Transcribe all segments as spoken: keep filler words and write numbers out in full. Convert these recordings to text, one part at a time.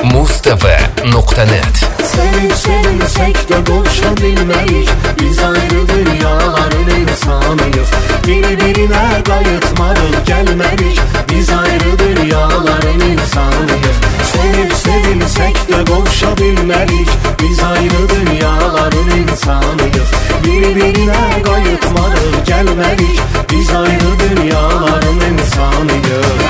Mustafa nokta net. Sevip sevilsek de buluşabilmeyiz. Biz ayrı dünyaların insanıyız. Biri birine kayıtmarız gelmedik. Biz ayrı dünyaların insanıyız. Sevip sevilsek de buluşabilmeyiz. Biz ayrı dünyaların insanıyız. Biri birine kayıtmarız gelmedik. Biz ayrı dünyaların insanıyız.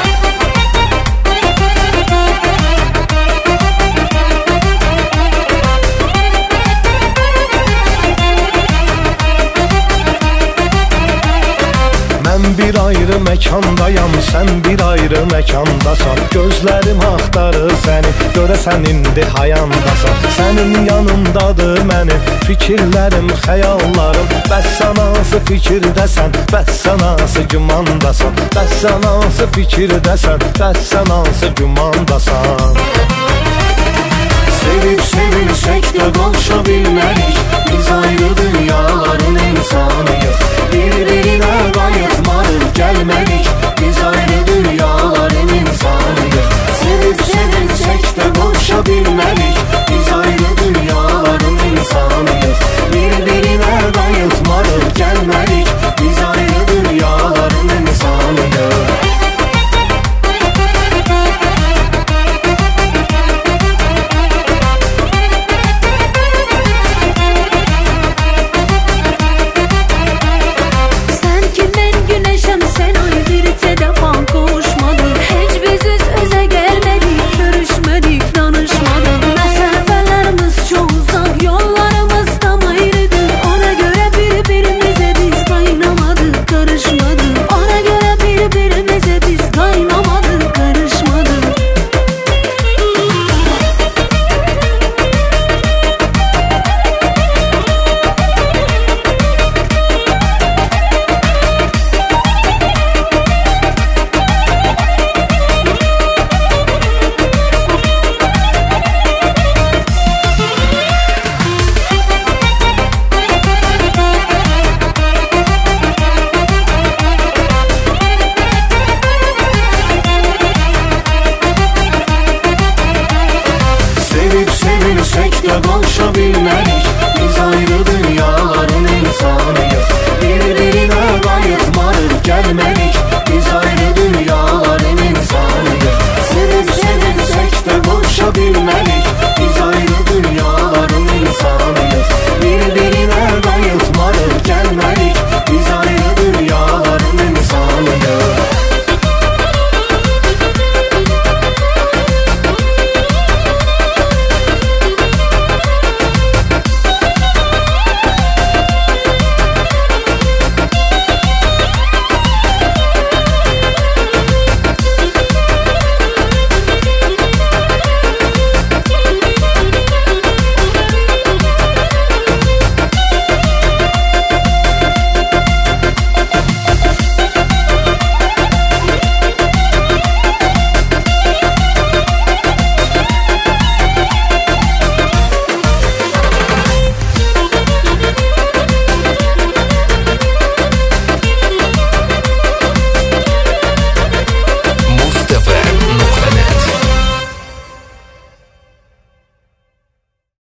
Ben bir ayrı mekandayam, sen bir ayrı mekandasan. Gözlerim axtarır səni, görəsən indi hayandasan. Sənin yanındadır mənim fikirlərim, xəyallarım. Bəs sən hansı fikirdəsən, bəs sən hansı gümandasan. Bəs sən hansı fikirdəsən, bəs sən hansı gümandasan. Sevip sevilsek de buluşabilmedik. Biz ayrı dünyaların insanıyız. Birbirine kayıtmarız gelmedik. Biz ayrı dünyaların insanıyız. Sevip sevilsek de buluşabilmedik. Biz ayrı dünyaların insanıyız. Birbirine kayıtmarız gelmedik. Biz ayrı dünyaların insanıyız. Sevilsek de buluşabilmedik. Biz ayrı dünyaların insanıyız. Birbirine kayıtmarız gelmedik. Biz ayrı dünyaların insanıyız. Sevip sevilsek de buluşabilmedik.